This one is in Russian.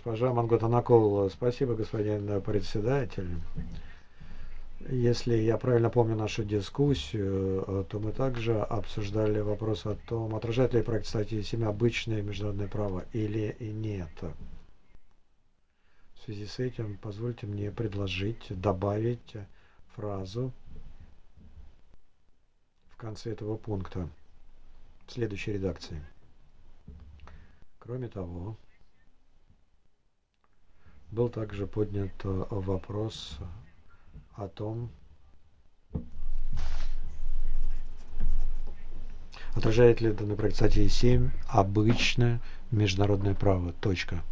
Госпожа Мангутанакул, спасибо, господин председатель. Если я правильно помню нашу дискуссию, то мы также обсуждали вопрос о том, отражает ли проект статьи 7 обычное международное право или и нет. В связи с этим позвольте мне предложить добавить фразу в конце этого пункта в следующей редакции. Кроме того, был также поднят вопрос о том, отражает ли данный проект статьи 7 обычное международное право. Точка.